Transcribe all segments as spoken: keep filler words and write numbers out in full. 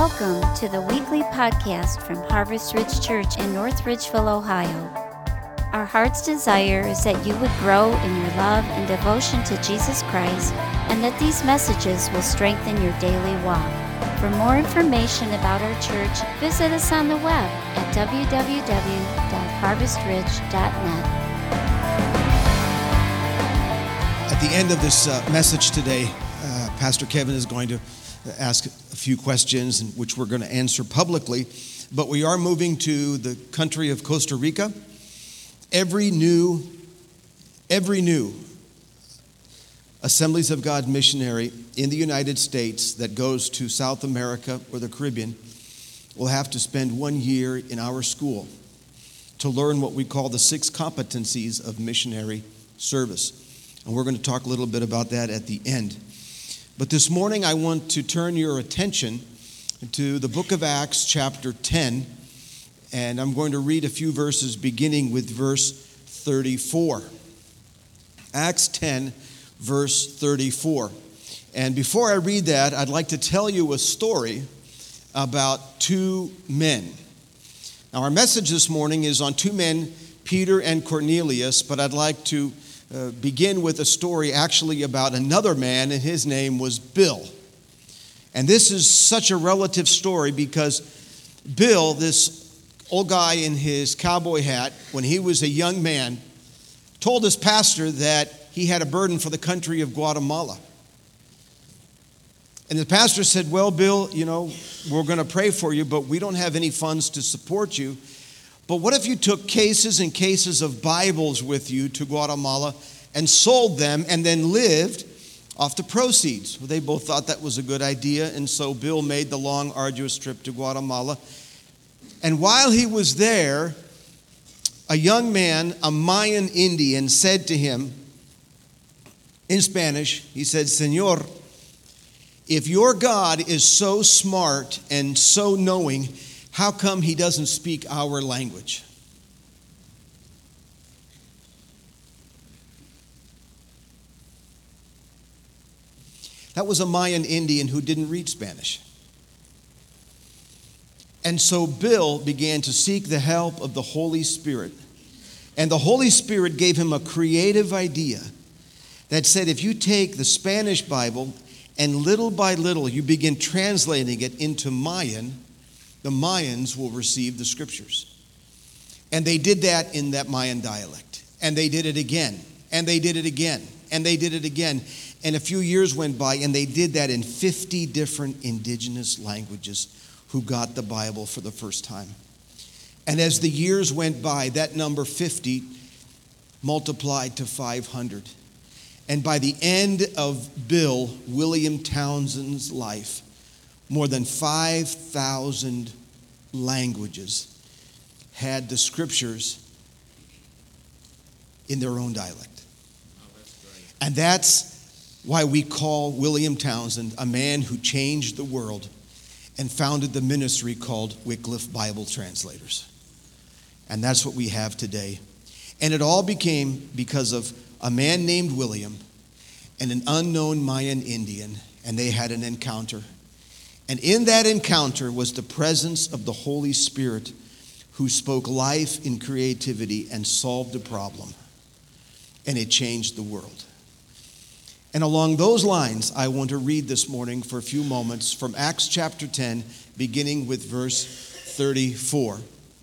Welcome to the weekly podcast from Harvest Ridge Church in North Ridgeville, Ohio. Our heart's desire is that you would grow in your love and devotion to Jesus Christ, and that these messages will strengthen your daily walk. For more information about our church, visit us on the web at w w w dot harvest ridge dot net. At the end of this uh, message today, uh, Pastor Kevin is going to ask a few questions, which we're going to answer publicly. But we are moving to the country of Costa Rica. Every new, every new Assemblies of God missionary in the United States that goes to South America or the Caribbean will have to spend one year in our school to learn what we call the six competencies of missionary service. And we're going to talk a little bit about that at the end. But this morning I want to turn your attention to the book of Acts chapter ten, and I'm going to read a few verses beginning with verse thirty-four. Acts ten, verse thirty-four. And before I read that, I'd like to tell you a story about two men. Now our message this morning is on two men, Peter and Cornelius, but I'd like to Uh, begin with a story actually about another man, and his name was Bill. And this is such a relative story because Bill, this old guy in his cowboy hat, when he was a young man, told his pastor that he had a burden for the country of Guatemala. And the pastor said, well, Bill, you know, we're going to pray for you, but we don't have any funds to support you. But what if you took cases and cases of Bibles with you to Guatemala and sold them and then lived off the proceeds? Well, they both thought that was a good idea, and so Bill made the long, arduous trip to Guatemala. And while he was there, a young man, a Mayan Indian, said to him in Spanish, he said, Señor, if your God is so smart and so knowing, how come he doesn't speak our language? That was a Mayan Indian who didn't read Spanish. And so Bill began to seek the help of the Holy Spirit. And the Holy Spirit gave him a creative idea that said, if you take the Spanish Bible and little by little you begin translating it into Mayan, the Mayans will receive the scriptures. And they did that in that Mayan dialect. And they did it again. And they did it again. And they did it again. And a few years went by, and they did that in fifty different indigenous languages who got the Bible for the first time. And as the years went by, that number fifty multiplied to five hundred. And by the end of Bill William Townsend's life, more than five thousand languages had the scriptures in their own dialect. Oh, that's great. And that's why we call William Townsend a man who changed the world and founded the ministry called Wycliffe Bible Translators. And that's what we have today. And it all became because of a man named William and an unknown Mayan Indian, and they had an encounter. And in that encounter was the presence of the Holy Spirit, who spoke life in creativity and solved a problem. And it changed the world. And along those lines, I want to read this morning for a few moments from Acts chapter ten, beginning with verse thirty-four.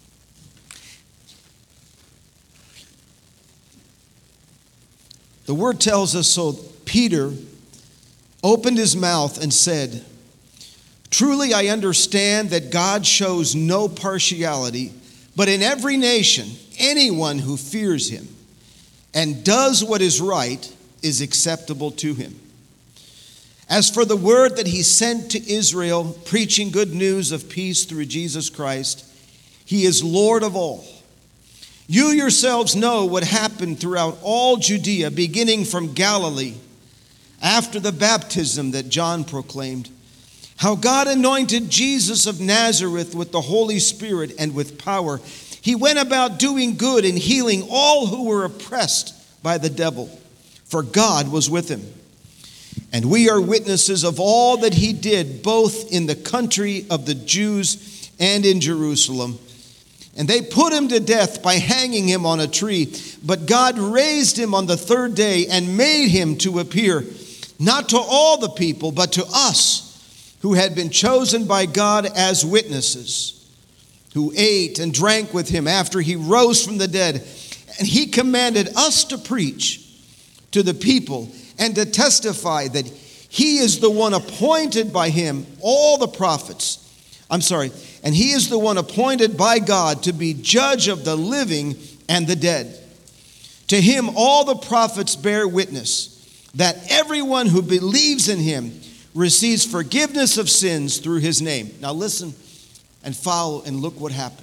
The word tells us, so Peter opened his mouth and said, truly I understand that God shows no partiality, but in every nation, anyone who fears him and does what is right is acceptable to him. As for the word that he sent to Israel, preaching good news of peace through Jesus Christ, he is Lord of all. You yourselves know what happened throughout all Judea, beginning from Galilee, after the baptism that John proclaimed, how God anointed Jesus of Nazareth with the Holy Spirit and with power. He went about doing good and healing all who were oppressed by the devil, for God was with him. And we are witnesses of all that he did, both in the country of the Jews and in Jerusalem. And they put him to death by hanging him on a tree. But God raised him on the third day and made him to appear, not to all the people, but to us, who had been chosen by God as witnesses, who ate and drank with him after he rose from the dead. And he commanded us to preach to the people and to testify that he is the one appointed by him, all the prophets. I'm sorry, and he is the one appointed by God to be judge of the living and the dead. To him all the prophets bear witness that everyone who believes in him receives forgiveness of sins through his name. Now listen and follow and look what happened.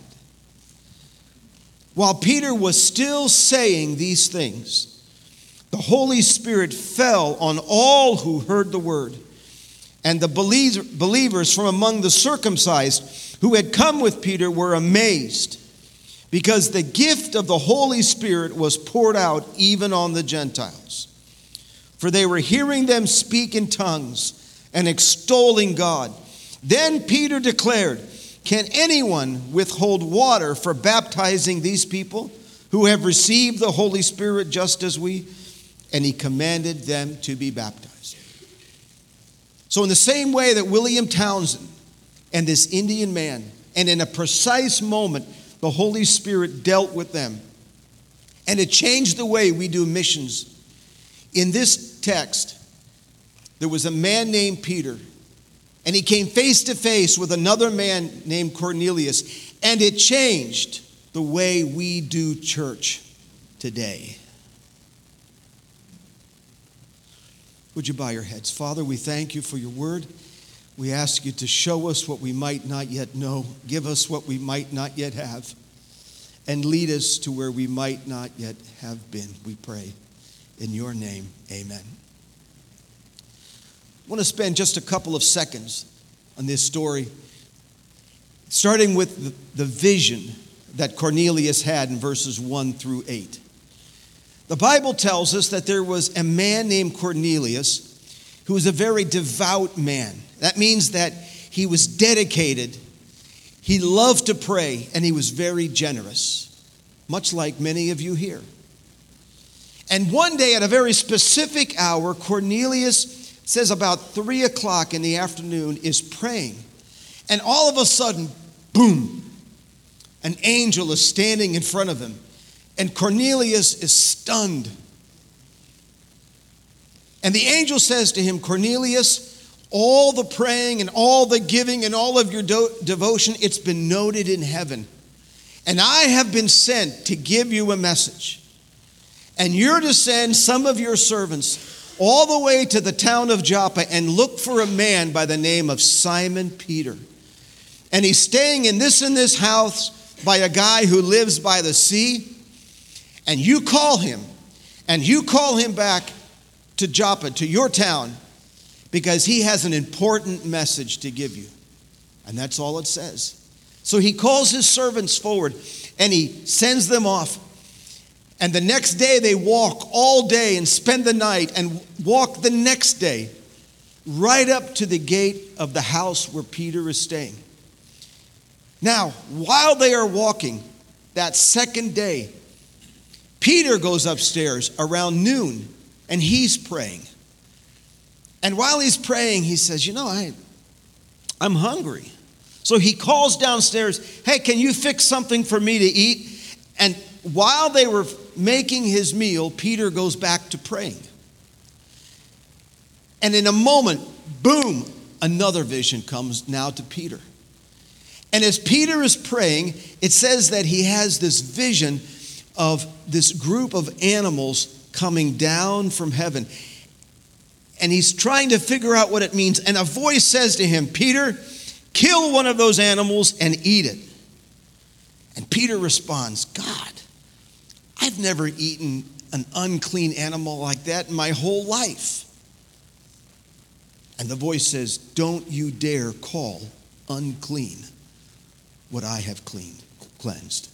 While Peter was still saying these things, the Holy Spirit fell on all who heard the word. And the believers from among the circumcised who had come with Peter were amazed, because the gift of the Holy Spirit was poured out even on the Gentiles. For they were hearing them speak in tongues and extolling God. Then Peter declared, "Can anyone withhold water for baptizing these people who have received the Holy Spirit just as we?" And he commanded them to be baptized. So in the same way that William Townsend and this Indian man, and in a precise moment, the Holy Spirit dealt with them, and it changed the way we do missions. In this text, there was a man named Peter, and he came face to face with another man named Cornelius, and it changed the way we do church today. Would you bow your heads? Father, we thank you for your word. We ask you to show us what we might not yet know. Give us what we might not yet have. And lead us to where we might not yet have been, we pray. In your name, amen. I want to spend just a couple of seconds on this story, starting with the, the vision that Cornelius had in verses one through eight. The Bible tells us that there was a man named Cornelius who was a very devout man. That means that he was dedicated, he loved to pray, and he was very generous, much like many of you here. And one day at a very specific hour, Cornelius says about three o'clock in the afternoon is praying. And all of a sudden, boom, an angel is standing in front of him. And Cornelius is stunned. And the angel says to him, "Cornelius, all the praying and all the giving and all of your do- devotion, it's been noted in heaven. And I have been sent to give you a message. And you're to send some of your servants all the way to the town of Joppa and look for a man by the name of Simon Peter. And he's staying in this and this house by a guy who lives by the sea. And you call him, and you call him back to Joppa, to your town, because he has an important message to give you." And that's all it says. So he calls his servants forward, and he sends them off. And the next day they walk all day and spend the night, and walk the next day right up to the gate of the house where Peter is staying. Now, while they are walking that second day, Peter goes upstairs around noon, and he's praying. And while he's praying, he says, you know, I, I'm hungry. So he calls downstairs, "Hey, can you fix something for me to eat?" And while they were making his meal, Peter goes back to praying. And in a moment, boom, another vision comes now to Peter. And as Peter is praying, it says that he has this vision of this group of animals coming down from heaven. And he's trying to figure out what it means. And a voice says to him, "Peter, kill one of those animals and eat it." And Peter responds, "God, I've never eaten an unclean animal like that in my whole life." And the voice says, "Don't you dare call unclean what I have cleaned, cleansed.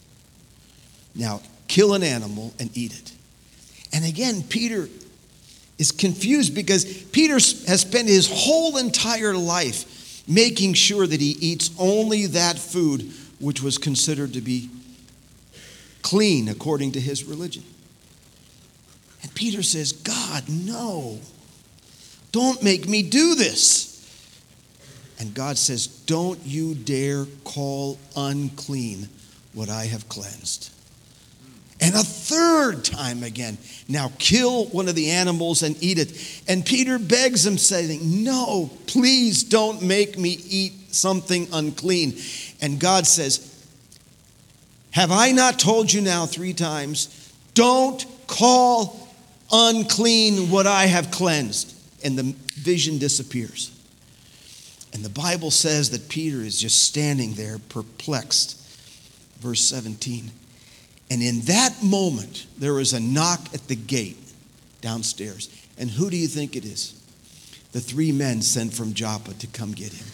Now, kill an animal and eat it." And again, Peter is confused because Peter has spent his whole entire life making sure that he eats only that food which was considered to be clean according to his religion. And Peter says, God, no, don't make me do this. And God says, don't you dare call unclean what I have cleansed. And a third time again, now kill one of the animals and eat it. And Peter begs him, saying, no, please don't make me eat something unclean. And God says, have I not told you now three times, don't call unclean what I have cleansed? And the vision disappears. And the Bible says that Peter is just standing there perplexed. Verse seventeen. And in that moment, there was a knock at the gate downstairs. And who do you think it is? The three men sent from Joppa to come get him.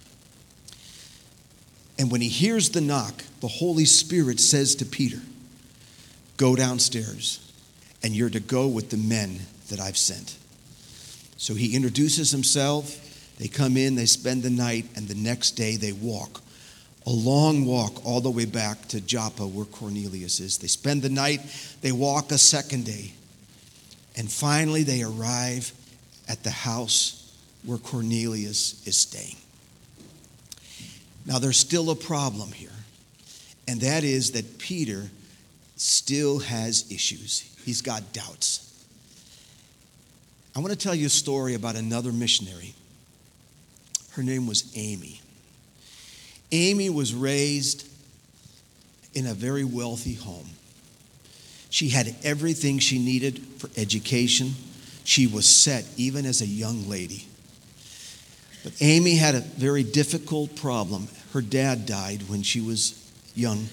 And when he hears the knock, the Holy Spirit says to Peter, go downstairs, and you're to go with the men that I've sent. So he introduces himself. They come in, they spend the night, and the next day they walk. A long walk all the way back to Joppa where Cornelius is. They spend the night, they walk a second day. And finally they arrive at the house where Cornelius is staying. Now there's still a problem here. And that is that Peter still has issues. He's got doubts. I want to tell you a story about another missionary. Her name was Amy. Amy was raised in a very wealthy home. She had everything she needed for education. She was set even as a young lady. But Amy had a very difficult problem. Her dad died when she was young.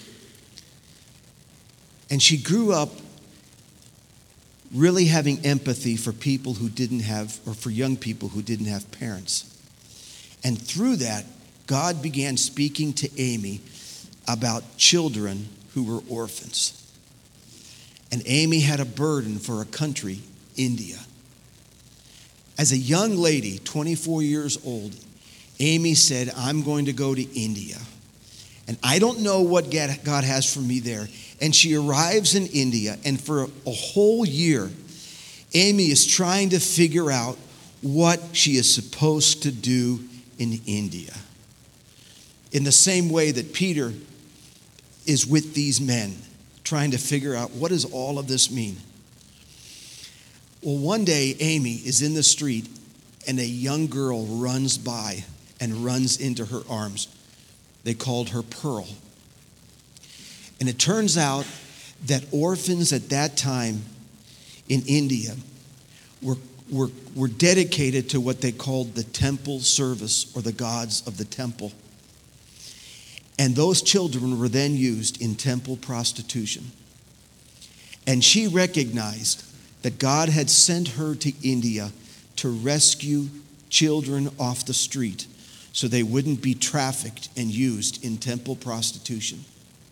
And she grew up really having empathy for people who didn't have, or for young people who didn't have parents. And through that, God began speaking to Amy about children who were orphans. And Amy had a burden for a country, India. As a young lady, twenty-four years old, Amy said, I'm going to go to India. And I don't know what God has for me there. And she arrives in India, and for a whole year, Amy is trying to figure out what she is supposed to do in India. In the same way that Peter is with these men, trying to figure out what does all of this mean. Well, one day Amy is in the street and a young girl runs by and runs into her arms. They called her Pearl. And it turns out that orphans at that time in India were, were, were dedicated to what they called the temple service, or the gods of the temple. And those children were then used in temple prostitution. And she recognized that God had sent her to India to rescue children off the street so they wouldn't be trafficked and used in temple prostitution.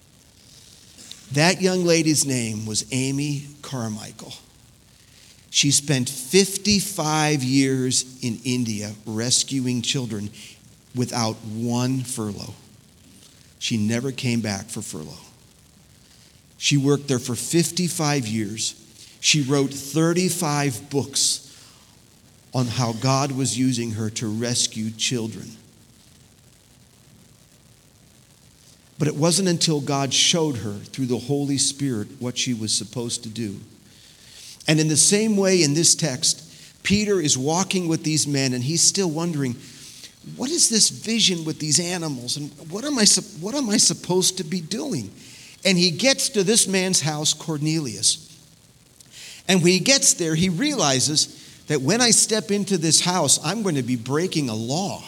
That young lady's name was Amy Carmichael. She spent fifty-five years in India rescuing children without one furlough. She never came back for furlough. She worked there for fifty-five years. She wrote thirty-five books on how God was using her to rescue children. But it wasn't until God showed her through the Holy Spirit what she was supposed to do. And in the same way in this text, Peter is walking with these men and he's still wondering, what is this vision with these animals? And what am I, what am I supposed to be doing? And he gets to this man's house, Cornelius. And when he gets there, he realizes that when I step into this house, I'm going to be breaking a law.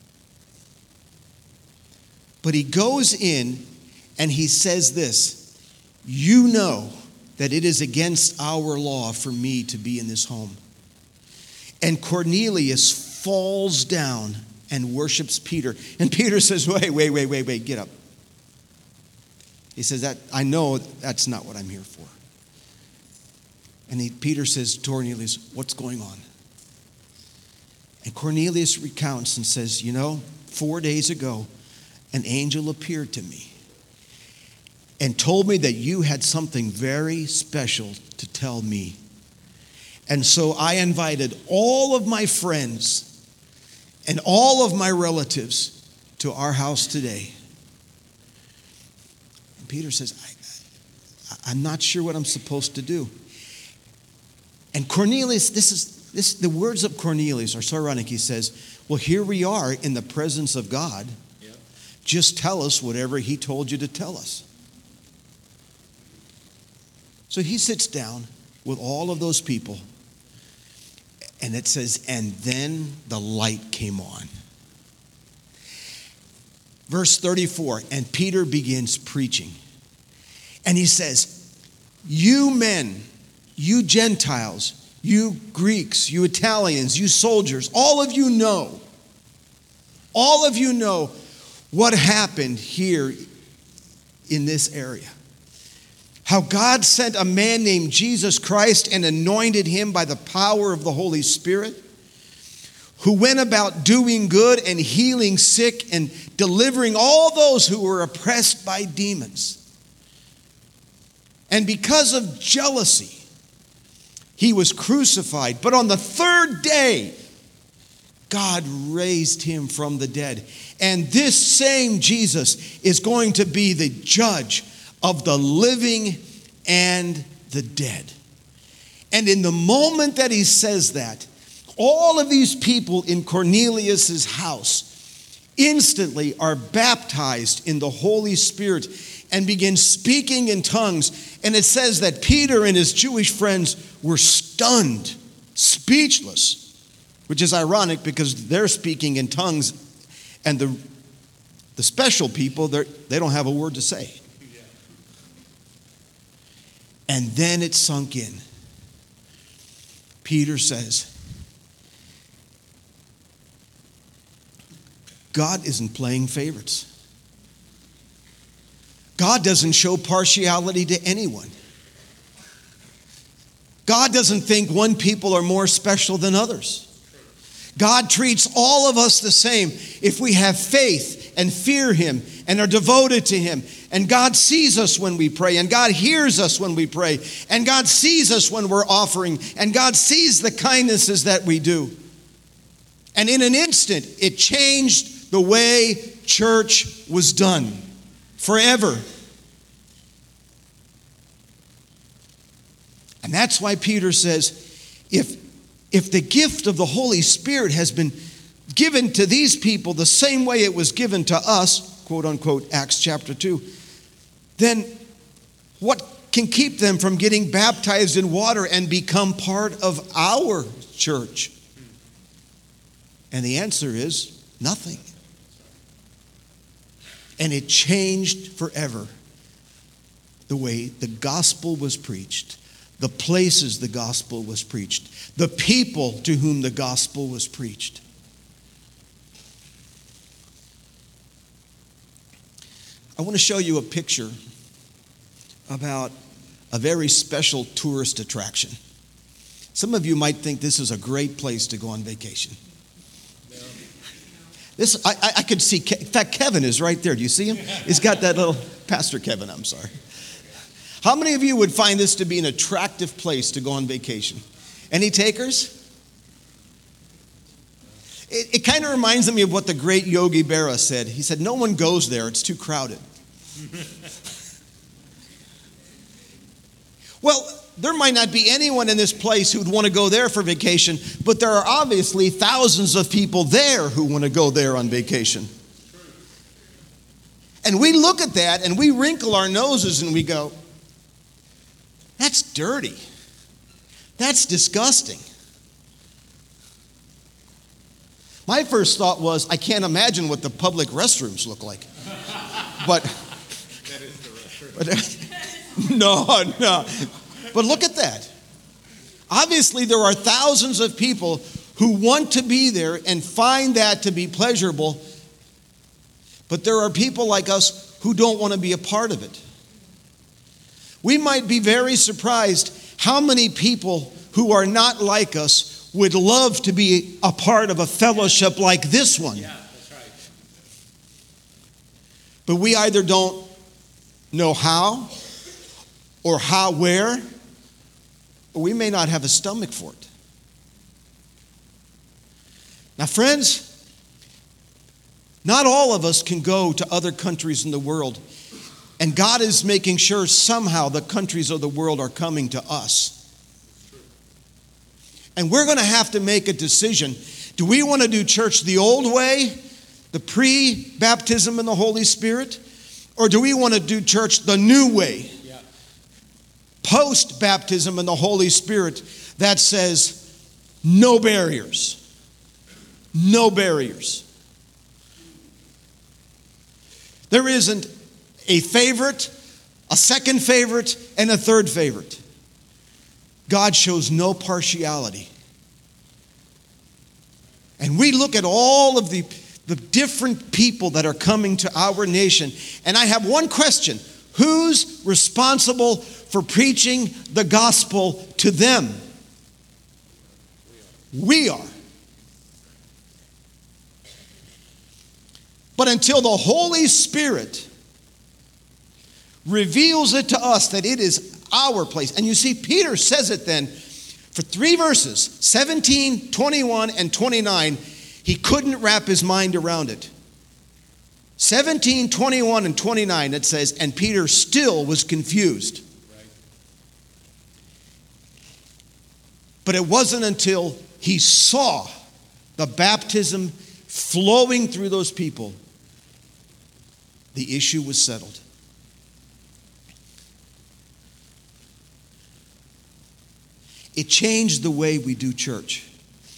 But he goes in and he says this, you know that it is against our law for me to be in this home. And Cornelius falls down and worships Peter. And Peter says, wait, wait, wait, wait, wait, get up. He says, that I know that's not what I'm here for. And he, Peter says to Cornelius, what's going on? And Cornelius recounts and says, you know, four days ago, an angel appeared to me and told me that you had something very special to tell me. And so I invited all of my friends and all of my relatives to our house today. And Peter says, I, I'm not sure what I'm supposed to do. And Cornelius, this is this the words of Cornelius are so ironic. He says, well, here we are in the presence of God. Yep. Just tell us whatever he told you to tell us. So he sits down with all of those people. And it says, and then the light came on. Verse thirty-four, and Peter begins preaching. And he says, you men, you Gentiles, you Greeks, you Italians, you soldiers, all of you know, all of you know what happened here in this area. How God sent a man named Jesus Christ and anointed him by the power of the Holy Spirit, who went about doing good and healing sick and delivering all those who were oppressed by demons. And because of jealousy, he was crucified. But on the third day, God raised him from the dead. And this same Jesus is going to be the judge of the living and the dead. And in the moment that he says that, all of these people in Cornelius' house instantly are baptized in the Holy Spirit and begin speaking in tongues. And it says that Peter and his Jewish friends were stunned, speechless, which is ironic because they're speaking in tongues and the, the special people, they don't have a word to say. And then it sunk in. Peter says, God isn't playing favorites. God doesn't show partiality to anyone. God doesn't think one people are more special than others. God treats all of us the same if we have faith and fear him and are devoted to him. And God sees us when we pray, and God hears us when we pray, and God sees us when we're offering, and God sees the kindnesses that we do. And in an instant, it changed the way church was done forever. And that's why Peter says, if, if the gift of the Holy Spirit has been given to these people the same way it was given to us, quote unquote, Acts chapter two, then what can keep them from getting baptized in water and become part of our church? And the answer is nothing. And it changed forever the way the gospel was preached, the places the gospel was preached, the people to whom the gospel was preached. I want to show you a picture about a very special tourist attraction. Some of you might think this is a great place to go on vacation. This I, I could see, in fact, Kevin is right there. Do you see him? He's got that little, Pastor Kevin, I'm sorry. How many of you would find this to be an attractive place to go on vacation? Any takers? It, it kind of reminds me of what the great Yogi Berra said. He said, no one goes there, it's too crowded. Well, there might not be anyone in this place who'd want to go there for vacation, but there are obviously thousands of people there who want to go there on vacation. And we look at that and we wrinkle our noses and we go, that's dirty. That's disgusting. My first thought was, I can't imagine what the public restrooms look like. But, that is the restroom. but no, no. But look at that. Obviously, there are thousands of people who want to be there and find that to be pleasurable. But there are people like us who don't want to be a part of it. We might be very surprised How many people who are not like us would love to be a part of a fellowship like this one? Yeah, that's right. But we either don't know how, or how, where, or we may not have a stomach for it. Now, friends, not all of us can go to other countries in the world, and God is making sure somehow the countries of the world are coming to us. And we're going to have to make a decision. Do we want to do church the old way, the pre-baptism in the Holy Spirit, or do we want to do church the new way, Yeah. post-baptism in the Holy Spirit, that says no barriers, no barriers? There isn't a favorite, a second favorite, and a third favorite. God shows no partiality. And we look at all of the, the different people that are coming to our nation, and I have one question. Who's responsible for preaching the gospel to them? We are. But until the Holy Spirit reveals it to us that it is our place. And you see, Peter says it then for three verses, seventeen, twenty-one, and twenty-nine. He couldn't wrap his mind around it. seventeen, twenty-one, and twenty-nine, it says, and Peter still was confused. Right. But it wasn't until he saw the baptism flowing through those people, the issue was settled. It changed the way we do church.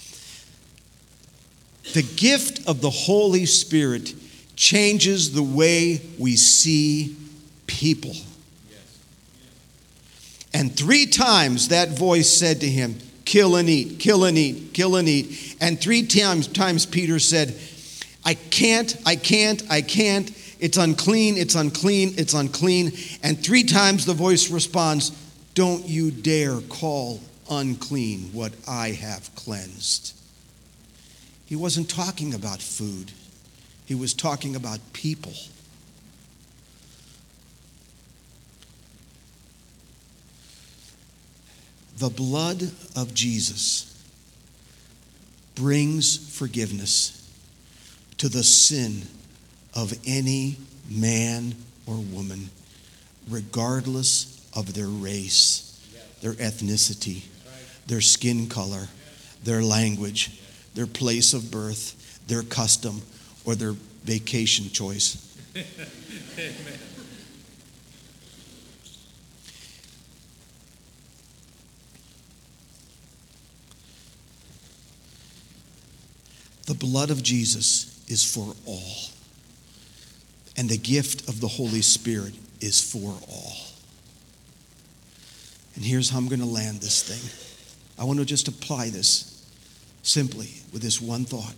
The gift of the Holy Spirit changes the way we see people. Yes. And three times that voice said to him, kill and eat, kill and eat, kill and eat. And three times, times Peter said, I can't, I can't, I can't. It's unclean, it's unclean, it's unclean. And three times the voice responds, don't you dare call unclean what I have cleansed. He wasn't talking about food. He was talking about people. The blood of Jesus brings forgiveness to the sin of any man or woman, regardless of their race, their ethnicity, their skin color, their language, their place of birth, their custom, or their vacation choice. Amen. The blood of Jesus is for all. And the gift of the Holy Spirit is for all. And here's how I'm going to land this thing. I want to just apply this simply with this one thought.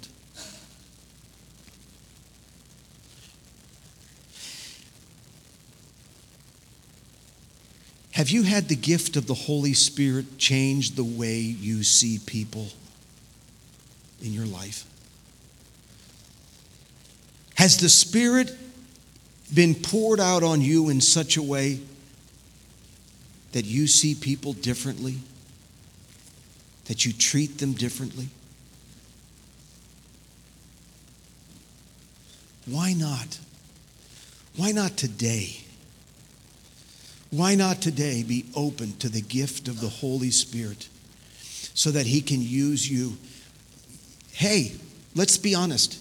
Have you had the gift of the Holy Spirit change the way you see people in your life? Has the Spirit been poured out on you in such a way that you see people differently? That you treat them differently? Why not? Why not today? Why not today be open to the gift of the Holy Spirit so that He can use you? Hey, let's be honest.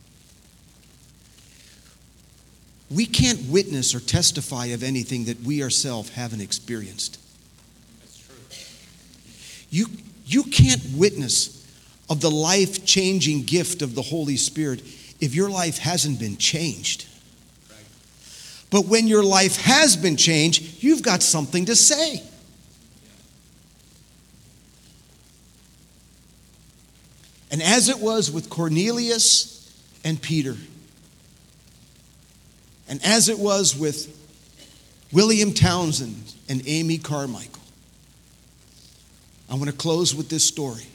We can't witness or testify of anything that we ourselves haven't experienced. That's true. You, you can't witness of the life-changing gift of the Holy Spirit if your life hasn't been changed. Right. But when your life has been changed, you've got something to say. And as it was with Cornelius and Peter, and as it was with William Townsend and Amy Carmichael, I want to close with this story.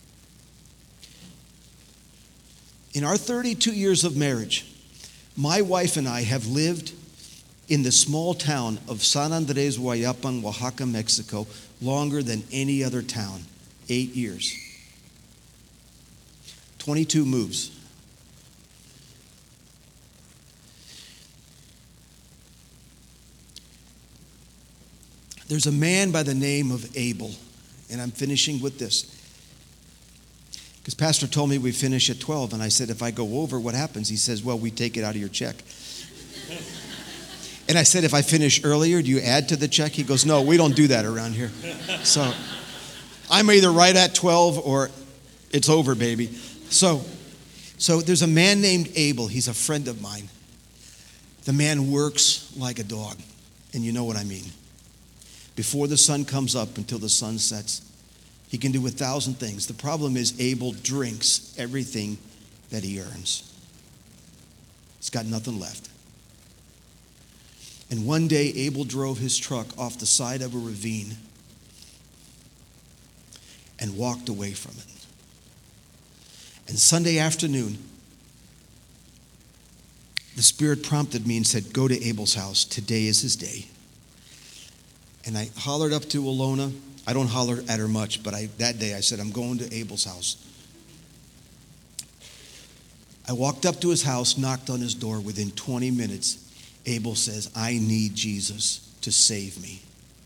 In our thirty-two years of marriage, my wife and I have lived in the small town of San Andres Guayapan, Oaxaca, Mexico, longer than any other town, eight years. twenty-two moves. There's a man by the name of Abel, and I'm finishing with this. Because Pastor told me we finish at twelve, and I said, if I go over, what happens? He says, well, we take it out of your check. And I said, if I finish earlier, do you add to the check? He goes, no, we don't do that around here. So I'm either right at twelve or it's over, baby. So, so there's a man named Abel. He's a friend of mine. The man works like a dog, and you know what I mean. Before the sun comes up until the sun sets, he can do a thousand things. The problem is Abel drinks everything that he earns. He's got nothing left. And one day, Abel drove his truck off the side of a ravine and walked away from it. And Sunday afternoon, the Spirit prompted me and said, go to Abel's house. Today is his day. And I hollered up to Alona. I don't holler at her much, but I, that day I said, I'm going to Abel's house. I walked up to his house, knocked on his door. Within twenty minutes, Abel says, I need Jesus to save me.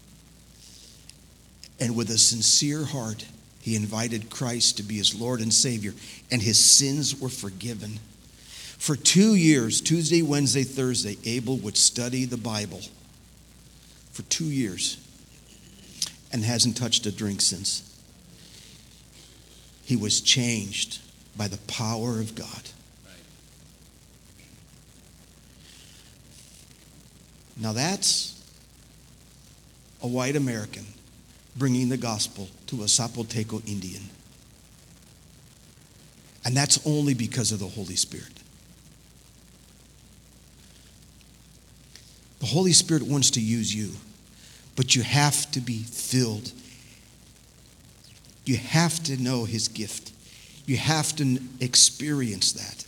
And with a sincere heart, he invited Christ to be his Lord and Savior, and his sins were forgiven. For two years, Tuesday, Wednesday, Thursday, Abel would study the Bible. For two years. And hasn't touched a drink since. He was changed by the power of God. Now that's a white American bringing the gospel to a Zapoteco Indian. And that's only because of the Holy Spirit. The Holy Spirit wants to use you, but you have to be filled. You have to know his gift. You have to experience that.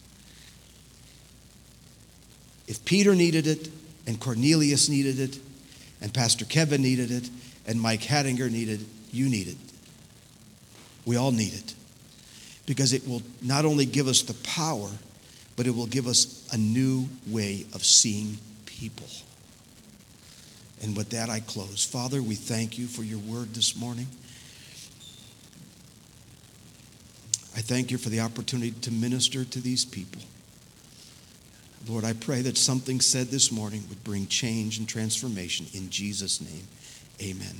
If Peter needed it, and Cornelius needed it, and Pastor Kevin needed it, and Mike Hattinger needed it, you need it. We all need it. Because it will not only give us the power, but it will give us a new way of seeing people. And with that, I close. Father, we thank you for your word this morning. I thank you for the opportunity to minister to these people. Lord, I pray that something said this morning would bring change and transformation. In Jesus' name, amen.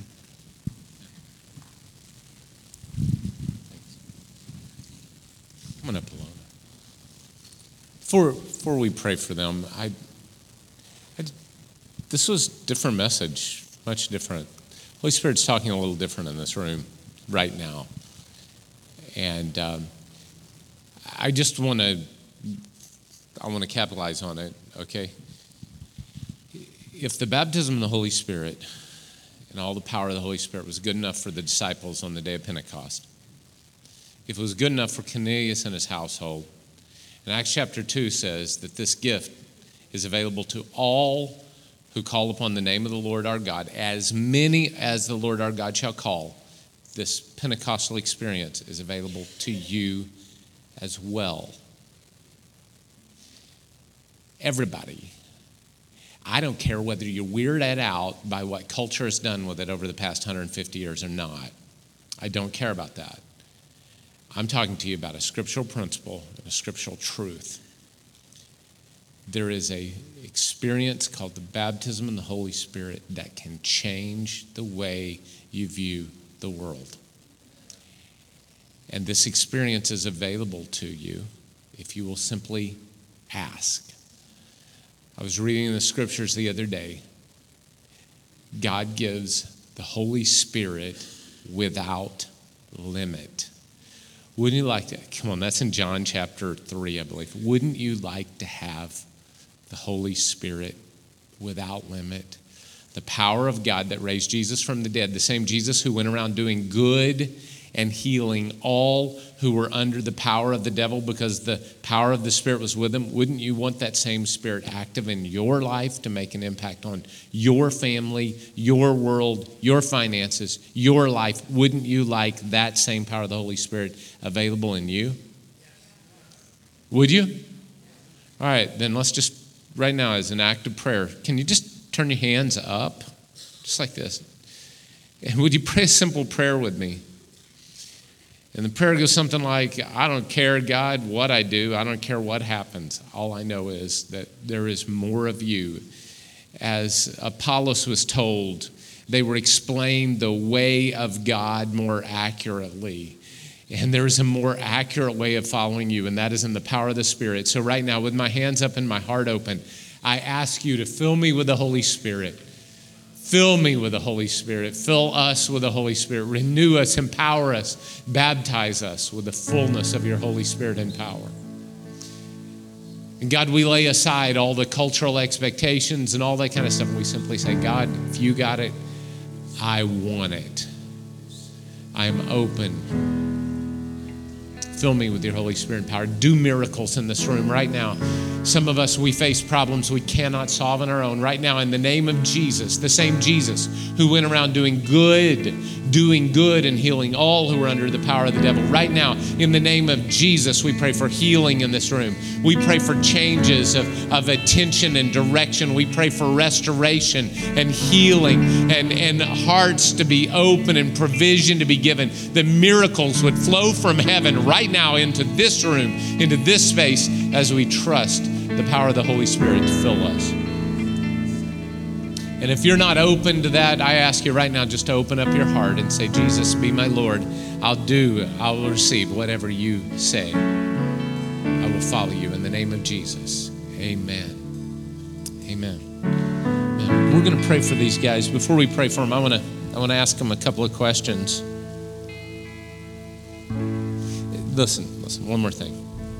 Come on up, Alona. Before, before we pray for them, I, I, this was a different message, much different. Holy Spirit's talking a little different in this room right now. And um, I just want to I want to capitalize on it, okay? If the baptism of the Holy Spirit and all the power of the Holy Spirit was good enough for the disciples on the day of Pentecost, if it was good enough for Cornelius and his household, and Acts chapter two says that this gift is available to all who call upon the name of the Lord our God, as many as the Lord our God shall call, this Pentecostal experience is available to you as well. Everybody. I don't care whether you're weirded out by what culture has done with it over the past one hundred fifty years or not. I don't care about that. I'm talking to you about a scriptural principle and a scriptural truth. There is a experience called the baptism in the Holy Spirit that can change the way you view the world. And this experience is available to you if you will simply ask. I was reading in the scriptures the other day. God gives the Holy Spirit without limit. Wouldn't you like to, come on, that's in John chapter three, I believe. Wouldn't you like to have the Holy Spirit without limit? The power of God that raised Jesus from the dead, the same Jesus who went around doing good and healing all who were under the power of the devil because the power of the Spirit was with them. Wouldn't you want that same Spirit active in your life to make an impact on your family, your world, your finances, your life? Wouldn't you like that same power of the Holy Spirit available in you? Would you? All right, then let's just, right now as an act of prayer, can you just turn your hands up? Just like this. And would you pray a simple prayer with me? And the prayer goes something like, I don't care, God, what I do. I don't care what happens. All I know is that there is more of you. As Apollos was told, they were explained the way of God more accurately. And there is a more accurate way of following you, and that is in the power of the Spirit. So right now, with my hands up and my heart open, I ask you to fill me with the Holy Spirit. Fill me with the Holy Spirit. Fill us with the Holy Spirit. Renew us, empower us, baptize us with the fullness of your Holy Spirit and power. And God, we lay aside all the cultural expectations and all that kind of stuff. And we simply say, God, if you got it, I want it. I am open. Fill me with your Holy Spirit and power. Do miracles in this room right now. Some of us, we face problems we cannot solve on our own. Right now, in the name of Jesus, the same Jesus who went around doing good, doing good and healing all who are under the power of the devil. Right now, in the name of Jesus, we pray for healing in this room. We pray for changes of, of attention and direction. We pray for restoration and healing and, and hearts to be open and provision to be given. The miracles would flow from heaven right now into this room, into this space, as we trust the power of the Holy Spirit to fill us. And if you're not open to that, I ask you right now just to open up your heart and say, Jesus, be my Lord. I'll do, I will receive whatever you say. I will follow you in the name of Jesus. Amen. Amen. Amen. We're going to pray for these guys. Before we pray for them, I want to I want to ask them a couple of questions. Listen, listen, one more thing.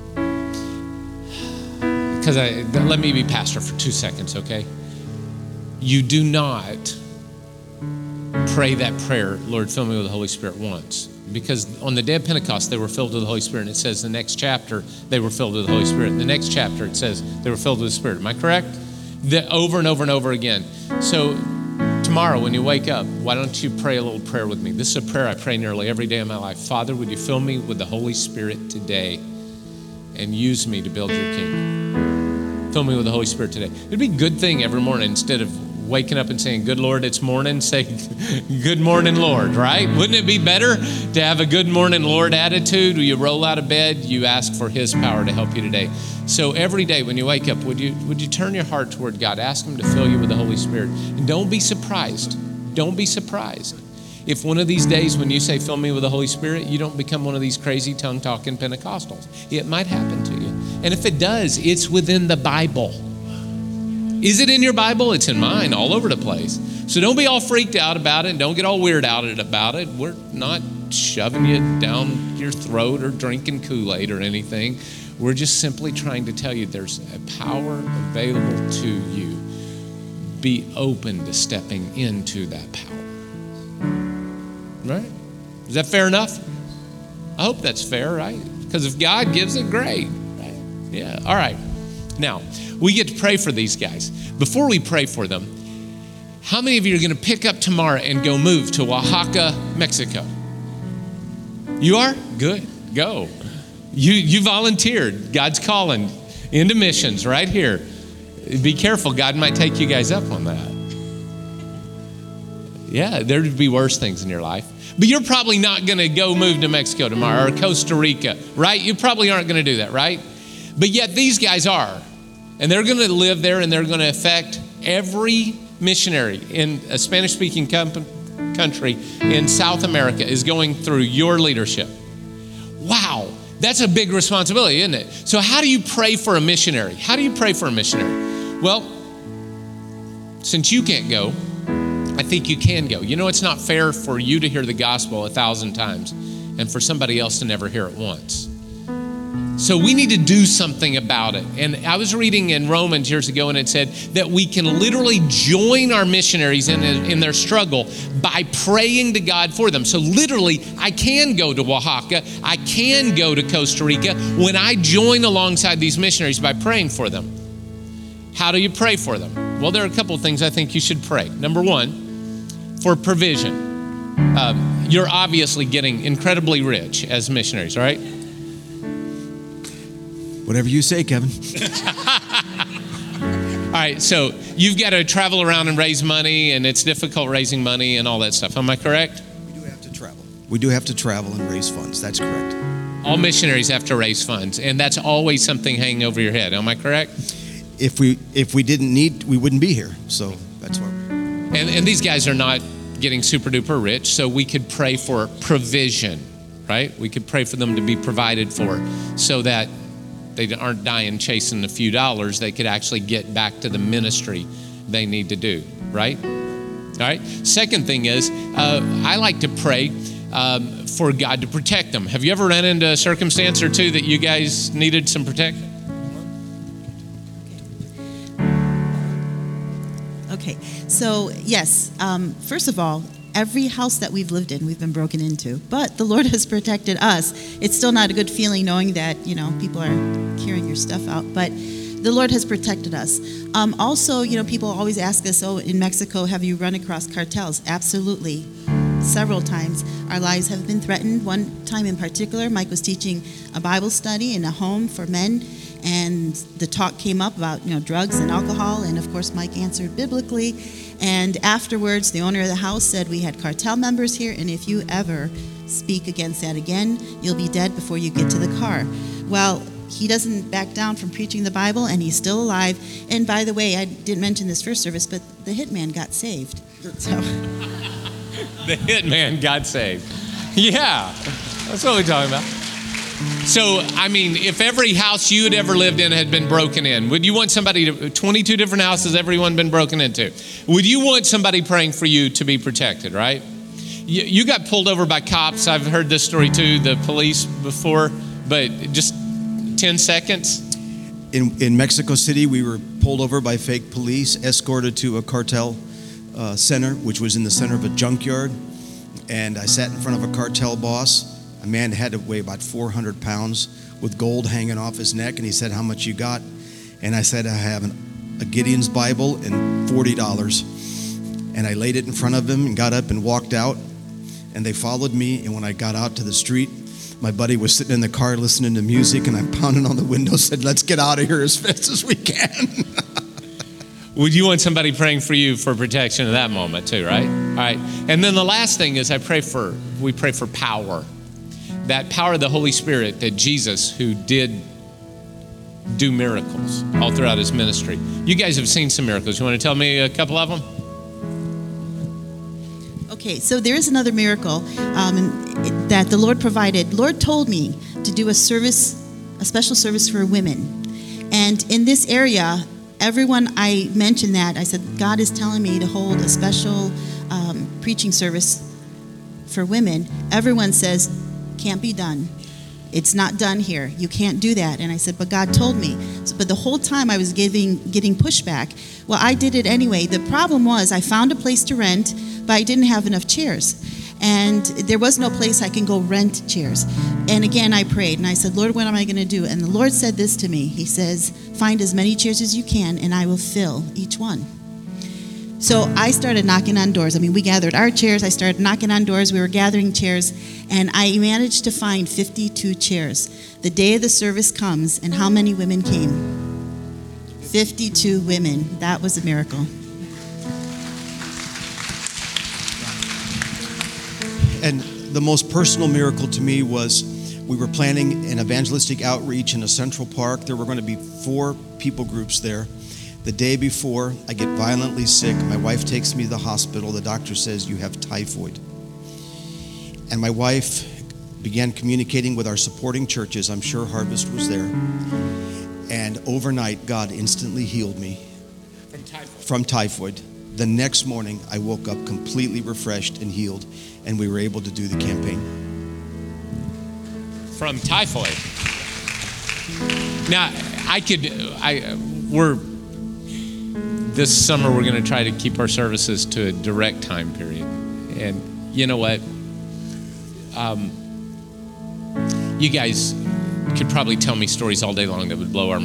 Because I let me be pastor for two seconds, okay? You do not pray that prayer, Lord, fill me with the Holy Spirit, once. Because on the day of Pentecost, they were filled with the Holy Spirit. And it says the next chapter, they were filled with the Holy Spirit. In the next chapter, it says they were filled with the Spirit. Am I correct? The, over and over and over again. So tomorrow when you wake up, why don't you pray a little prayer with me? This is a prayer I pray nearly every day of my life. Father, would you fill me with the Holy Spirit today and use me to build your kingdom? Fill me with the Holy Spirit today. It'd be a good thing every morning, instead of waking up and saying, good Lord, it's morning, say, good morning, Lord, right? Wouldn't it be better to have a good morning, Lord attitude? When you roll out of bed, you ask for his power to help you today. So every day when you wake up, would you would you turn your heart toward God? Ask him to fill you with the Holy Spirit. And don't be surprised. Don't be surprised if one of these days when you say, fill me with the Holy Spirit, you don't become one of these crazy tongue-talking Pentecostals. It might happen to you. And if it does, it's within the Bible. Is it in your Bible? It's in mine, all over the place. So don't be all freaked out about it. And don't get all weird out about it. We're not shoving you down your throat or drinking Kool-Aid or anything. We're just simply trying to tell you there's a power available to you. Be open to stepping into that power. Right? Is that fair enough? I hope that's fair, right? Because if God gives it, great. Right? Yeah. All right. Now, we get to pray for these guys. Before we pray for them, how many of you are going to pick up tomorrow and go move to Oaxaca, Mexico? You are? Good. Go. You you volunteered. God's calling into missions right here. Be careful. God might take you guys up on that. Yeah, there'd be worse things in your life. But you're probably not going to go move to Mexico tomorrow or Costa Rica, right? You probably aren't going to do that, right? But yet these guys are. And they're going to live there, and they're going to affect every missionary in a Spanish-speaking country in South America is going through your leadership. Wow, that's a big responsibility, isn't it? So how do you pray for a missionary? How do you pray for a missionary? Well, since you can't go, I think you can go. You know, it's not fair for you to hear the gospel a thousand times and for somebody else to never hear it once. So we need to do something about it. And I was reading in Romans years ago, and it said that we can literally join our missionaries in, in their struggle by praying to God for them. So literally, I can go to Oaxaca, I can go to Costa Rica when I join alongside these missionaries by praying for them. How do you pray for them? Well, there are a couple of things I think you should pray. Number one, for provision. Um, you're obviously getting incredibly rich as missionaries, right? Whatever you say, Kevin. All right, so you've got to travel around and raise money, and it's difficult raising money and all that stuff. Am I correct? We do have to travel. We do have to travel and raise funds. That's correct. All missionaries have to raise funds, and that's always something hanging over your head. Am I correct? If we if we didn't need, we wouldn't be here. So that's why. And, and these guys are not getting super duper rich, so we could pray for provision, right? We could pray for them to be provided for so that they aren't dying chasing a few dollars. They could actually get back to the ministry they need to do, right? All right. Second thing is, uh, I like to pray um, for God to protect them. Have you ever run into a circumstance or two that you guys needed some protection? Okay, so yes, um, first of all, every house that we've lived in, we've been broken into, but the Lord has protected us. It's still not a good feeling knowing that, you know, people are carrying your stuff out, but the Lord has protected us. Um, also, you know, people always ask us, oh, in Mexico, have you run across cartels? Absolutely. Several times. Our lives have been threatened. One time in particular, Mike was teaching a Bible study in a home for men, and the talk came up about, you know, drugs and alcohol, and of course Mike answered biblically. And afterwards, the owner of the house said, we had cartel members here, and if you ever speak against that again, you'll be dead before you get to the car. Well, he doesn't back down from preaching the Bible, and he's still alive. And by the way, I didn't mention this first service, but the hitman got saved. So. The hitman got saved. Yeah, that's what we're talking about. So, I mean, if every house you had ever lived in had been broken in, would you want somebody to, twenty-two different houses, everyone been broken into, would you want somebody praying for you to be protected, right? You, you got pulled over by cops. I've heard this story too, the police before, but just ten seconds. In, in Mexico City, we were pulled over by fake police, escorted to a cartel uh, center, which was in the center of a junkyard. And I sat in front of a cartel boss. A man had to weigh about four hundred pounds with gold hanging off his neck. And he said, how much you got? And I said, I have an, a Gideon's Bible and forty dollars. And I laid it in front of him and got up and walked out. And they followed me. And when I got out to the street, my buddy was sitting in the car listening to music, and I pounded on the window, said, let's get out of here as fast as we can. Would you want somebody praying for you for protection in that moment too, right? All right. And then the last thing is I pray for, we pray for power. That power of the Holy Spirit that Jesus, who did do miracles all throughout his ministry. You guys have seen some miracles. You want to tell me a couple of them? Okay, so there is another miracle um, that the Lord provided. Lord told me to do a service, a special service for women. And in this area, everyone I mentioned that, I said, God is telling me to hold a special um, preaching service for women. Everyone says, can't be done. It's not done here. You can't do that. And I said, but God told me. So, but the whole time I was giving, getting pushback. Well, I did it anyway. The problem was I found a place to rent, but I didn't have enough chairs. And there was no place I can go rent chairs. And again, I prayed and I said, Lord, what am I going to do? And the Lord said this to me. He says, find as many chairs as you can and I will fill each one. So I started knocking on doors. I mean, we gathered our chairs. I started knocking on doors. We were gathering chairs. And I managed to find fifty-two chairs. The day of the service comes, and how many women came? fifty-two women. That was a miracle. And the most personal miracle to me was we were planning an evangelistic outreach in a Central Park. There were going to be four people groups there. The day before, I get violently sick. My wife takes me to the hospital. The doctor says, you have typhoid. And my wife began communicating with our supporting churches. I'm sure Harvest was there. And overnight, God instantly healed me from typhoid. From typhoid. The next morning, I woke up completely refreshed and healed, and we were able to do the campaign. From typhoid. Now, I could, I, we're, this summer we're going to try to keep our services to a direct time period. And you know what? Um, you guys could probably tell me stories all day long that would blow our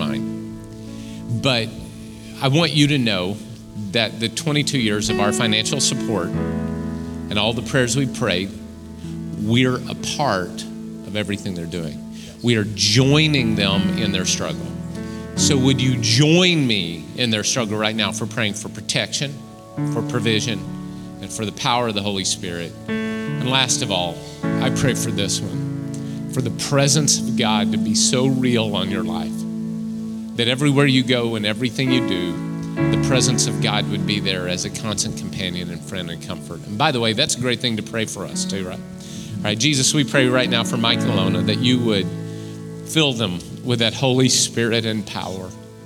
mind. But I want you to know that the twenty-two years of our financial support and all the prayers we prayed, we're a part of everything they're doing. We are joining them in their struggle. So would you join me in their struggle right now for praying for protection, for provision, and for the power of the Holy Spirit? And last of all, I pray for this one, for the presence of God to be so real on your life, that everywhere you go and everything you do, the presence of God would be there as a constant companion and friend and comfort. And by the way, that's a great thing to pray for us too, right? All right, Jesus, we pray right now for Mike and Alona that you would fill them with that Holy Spirit and power.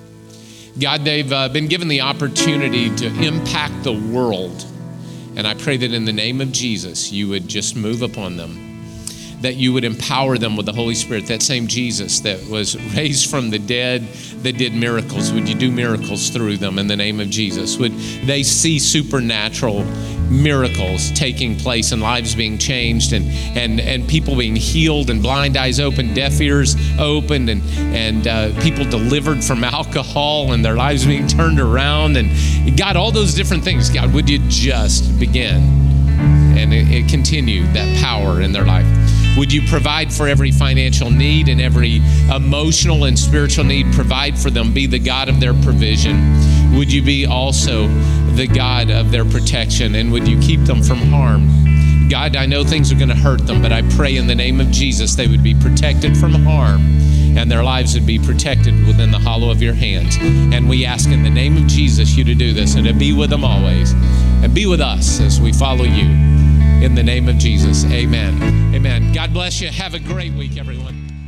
God, they've uh, been given the opportunity to impact the world. And I pray that in the name of Jesus, you would just move upon them, that you would empower them with the Holy Spirit, that same Jesus that was raised from the dead, that did miracles. Would you do miracles through them in the name of Jesus? Would they see supernatural miracles taking place and lives being changed and and and people being healed and blind eyes opened, deaf ears opened, and and uh, people delivered from alcohol and their lives being turned around, and God, all those different things. God, would you just begin and it, it continue that power in their life? Would you provide for every financial need and every emotional and spiritual need? Provide for them. Be the God of their provision. Would you be also the God of their protection? And would you keep them from harm? God, I know things are going to hurt them, but I pray in the name of Jesus they would be protected from harm and their lives would be protected within the hollow of your hands. And we ask in the name of Jesus you to do this and to be with them always and be with us as we follow you. In the name of Jesus, amen. Amen. God bless you. Have a great week, everyone.